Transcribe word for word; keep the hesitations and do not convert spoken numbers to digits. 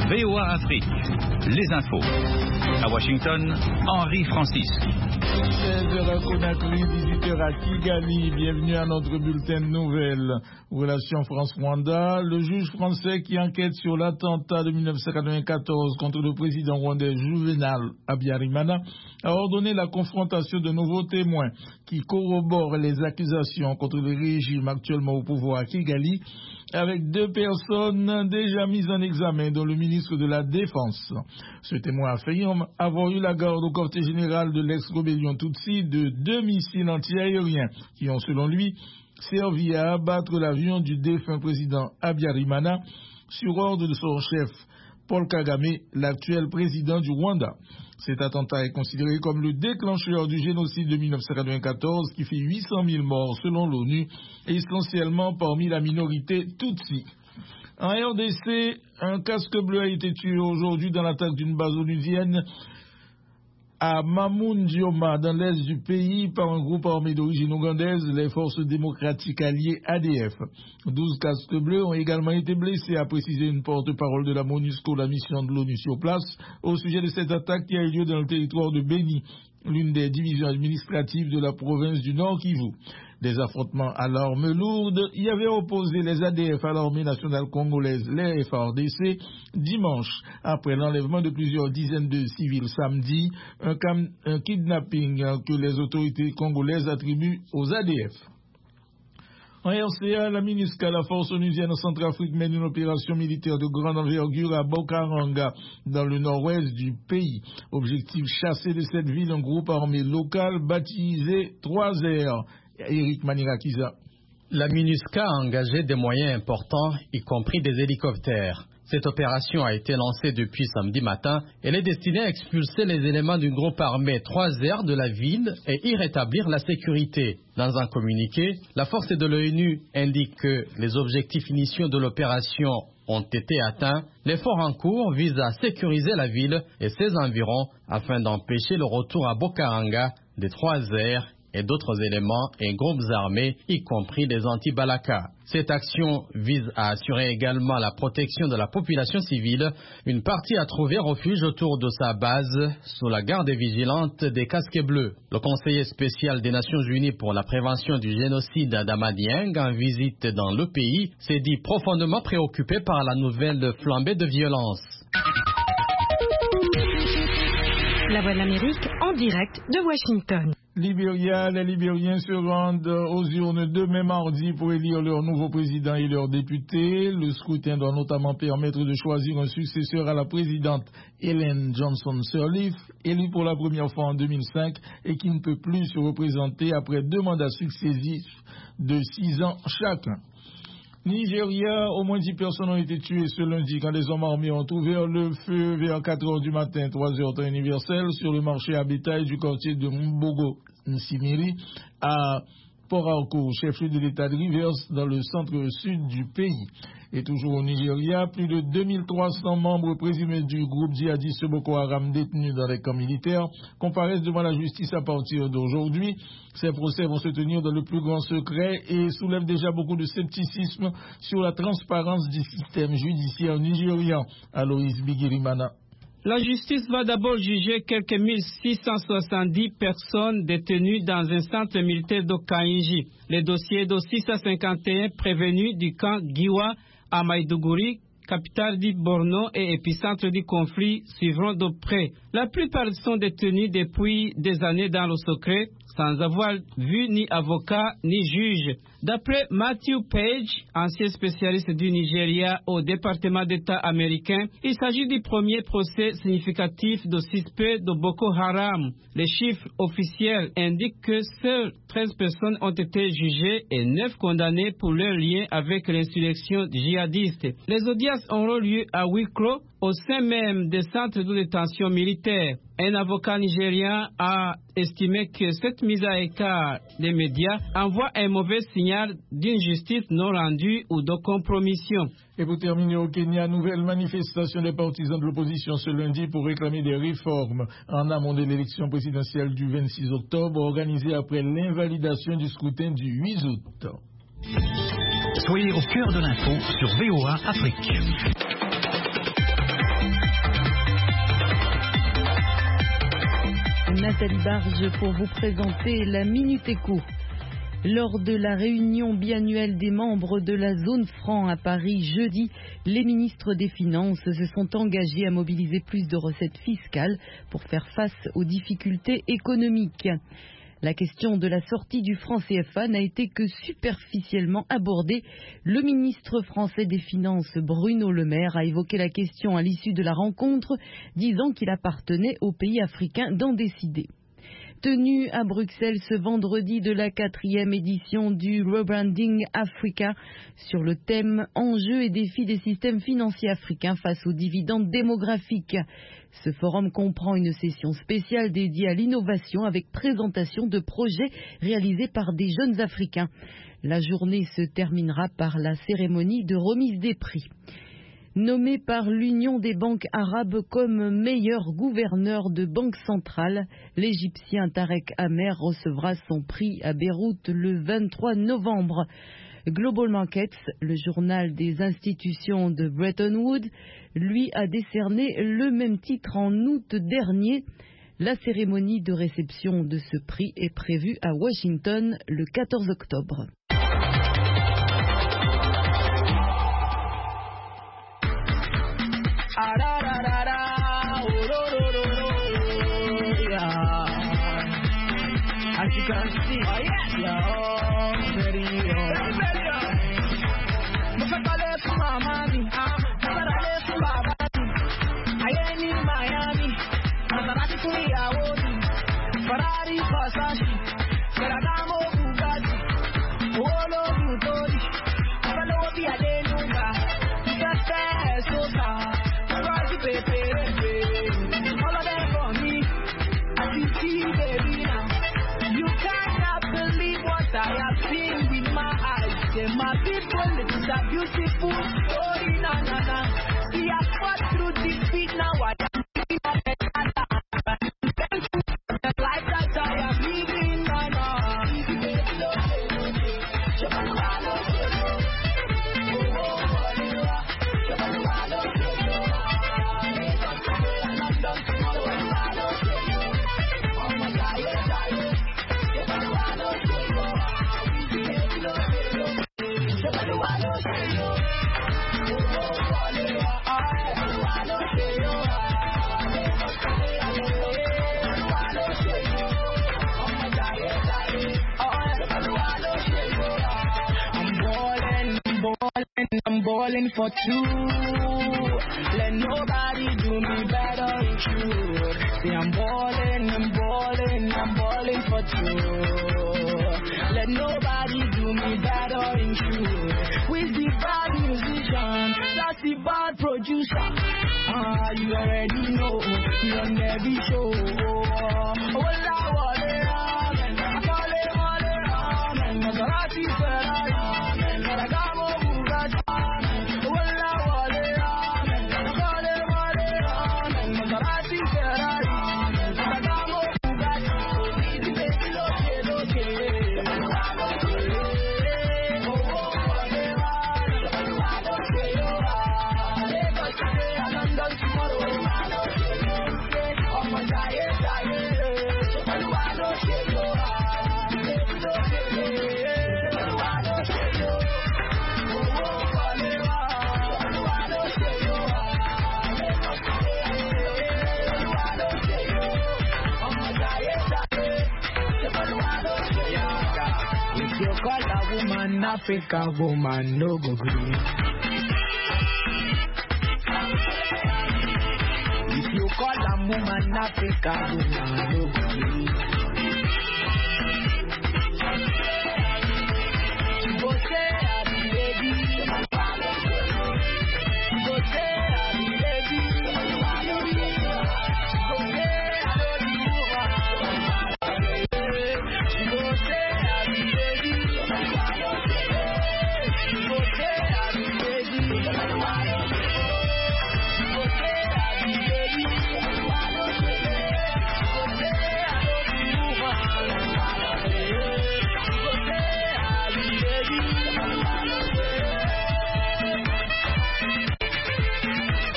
V O A Afrique, les infos. À Washington, Henri Francis. seize heures à Conakry, dix-huit heures à Kigali. Bienvenue à notre bulletin de nouvelles. Relations France-Rwanda. Le juge français qui enquête sur l'attentat de mille neuf cent quatre-vingt-quatorze contre le président rwandais Juvenal Habyarimana a ordonné la confrontation de nouveaux témoins qui corroborent les accusations contre le régime actuellement au pouvoir à Kigali, avec deux personnes déjà mises en examen, dont le ministre de la Défense. Ce témoin affirme avoir eu la garde au quartier général de l'ex-rébellion Tutsi de deux missiles antiaériens qui ont, selon lui, servi à abattre l'avion du défunt président Habyarimana sur ordre de son chef, Paul Kagame, l'actuel président du Rwanda. Cet attentat est considéré comme le déclencheur du génocide de mille neuf cent quatre-vingt-quatorze qui fait huit cent mille morts selon l'ONU, essentiellement parmi la minorité Tutsi. En R D C, un casque bleu a été tué aujourd'hui dans l'attaque d'une base onusienne à Mamundioma, dans l'est du pays, par un groupe armé d'origine ougandaise, les forces démocratiques alliées A D F. Douze casques bleus ont également été blessés, a précisé une porte-parole de la MONUSCO, la mission de l'ONU sur place, au sujet de cette attaque qui a eu lieu dans le territoire de Beni, l'une des divisions administratives de la province du Nord Kivu. Des affrontements à l'arme lourde y avaient opposé les A D F à l'armée nationale congolaise, les F A R D C, dimanche, après l'enlèvement de plusieurs dizaines de civils samedi, un, cam- un kidnapping que les autorités congolaises attribuent aux A D F. En R C A, la MINUSCA, la force onusienne en Centrafrique, mène une opération militaire de grande envergure à Bokaranga, dans le nord-ouest du pays. Objectif: chasser de cette ville un groupe armé local baptisé trois R. Eric Manirakiza. La MINUSCA a engagé des moyens importants, y compris des hélicoptères. Cette opération a été lancée depuis samedi matin. Elle est destinée à expulser les éléments d'une groupe armée trois R de la ville et y rétablir la sécurité. Dans un communiqué, la force de l'ONU indique que les objectifs initiaux de l'opération ont été atteints. L'effort en cours vise à sécuriser la ville et ses environs afin d'empêcher le retour à Bokaranga des trois R et d'autres éléments et groupes armés, y compris des anti-Balaka. Cette action vise à assurer également la protection de la population civile. Une partie a trouvé refuge autour de sa base sous la garde vigilante des casques bleus. Le conseiller spécial des Nations Unies pour la prévention du génocide Adama Dieng, en visite dans le pays, s'est dit profondément préoccupé par la nouvelle flambée de violence. La Voix de l'Amérique en direct de Washington. Libéria, les Libériens se rendent aux urnes demain mardi pour élire leur nouveau président et leurs députés. Le scrutin doit notamment permettre de choisir un successeur à la présidente Ellen Johnson Sirleaf, élue pour la première fois en deux mille cinq et qui ne peut plus se représenter après deux mandats successifs de six ans chacun. Nigeria, au moins dix personnes ont été tuées ce lundi quand des hommes armés ont ouvert le feu vers quatre heures du matin, trois heures temps universel, sur le marché à bétail du quartier de Mbogo Nsimiri à Port-Harcourt, chef-lieu de l'État de Rivers, dans le centre-sud du pays. Et toujours au Nigeria, plus de deux mille trois cents membres présumés du groupe djihadiste Boko Haram détenus dans les camps militaires comparaissent devant la justice à partir d'aujourd'hui. Ces procès vont se tenir dans le plus grand secret et soulèvent déjà beaucoup de scepticisme sur la transparence du système judiciaire nigérian. Aloïs Bigirimana. La justice va d'abord juger quelques mille six cent soixante-dix personnes détenues dans un centre militaire d'Okainji. Les dossiers de six cent cinquante et un prévenus du camp Giwa à Maïdougouri, capitale du Borno et épicentre du conflit, suivront de près. La plupart sont détenus depuis des années dans le secret, sans avoir vu ni avocat ni juge. D'après Matthew Page, ancien spécialiste du Nigeria au département d'État américain, il s'agit du premier procès significatif de suspects de Boko Haram. Les chiffres officiels indiquent que seules treize personnes ont été jugées et neuf condamnées pour leur lien avec l'insurrection djihadiste. Les audiences auront lieu à huis clos au sein même des centres de détention militaire. Un avocat nigérien a estimé que cette mise à écart des médias envoie un mauvais signal d'une justice non rendue ou de compromission. Et pour terminer au Kenya, nouvelle manifestation des partisans de l'opposition ce lundi pour réclamer des réformes en amont de l'élection présidentielle du vingt-six octobre, organisée après l'invalidation du scrutin du huit août. Soyez au cœur de l'info sur V O A Afrique. Nathalie Barge pour vous présenter la Minute Éco. Lors de la réunion biannuelle des membres de la zone franc à Paris jeudi, les ministres des Finances se sont engagés à mobiliser plus de recettes fiscales pour faire face aux difficultés économiques. La question de la sortie du franc C F A n'a été que superficiellement abordée. Le ministre français des Finances, Bruno Le Maire, a évoqué la question à l'issue de la rencontre, disant qu'il appartenait aux pays africains d'en décider. Tenue à Bruxelles ce vendredi de la quatrième édition du Rebranding Africa sur le thème Enjeux et défis des systèmes financiers africains face aux dividendes démographiques. Ce forum comprend une session spéciale dédiée à l'innovation avec présentation de projets réalisés par des jeunes Africains. La journée se terminera par la cérémonie de remise des prix. Nommé par l'Union des banques arabes comme meilleur gouverneur de banque centrale, l'Égyptien Tarek Amer recevra son prix à Beyrouth le vingt-trois novembre. Global Markets, le journal des institutions de Bretton Woods, lui a décerné le même titre en août dernier. La cérémonie de réception de ce prix est prévue à Washington le quatorze octobre. Ah, da, da, da, da. Oh, do, do, do, do. Yeah. As you can see, oh, yeah. Yeah, oh, very, oh. Very, very, oh. Musakale kuma mami, ah. Musakale kuma babati. Ayeni Miami, Maserati kuni Audi, Ferrari Versace, Ferragamo Bugatti, Olo Butori, Avalo Biadenuga, Itaste Sosa. All of them for me, I can see baby now. You cannot believe what I have seen with my eyes. Say my people, it's a beautiful story, na na na. See I fought through defeat, now I am living a better life that I am living, na na. I'm balling for two. Let nobody do me better in truth. See, I'm balling, I'm balling, I'm balling for two. Let nobody do me better in truth. With the bad musician, that's the bad producer. Ah, you already know, you on every show. Oh, la, wale, amen. Wale, wale, amen. Maserati, Ferrari, Ferragamo, Bugatti. Africa woman no go green. If you call a woman Africa woman no go green.